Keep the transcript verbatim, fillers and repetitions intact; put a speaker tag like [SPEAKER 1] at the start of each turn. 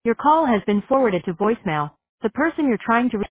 [SPEAKER 1] Your call has been forwarded to voicemail. The person you're trying to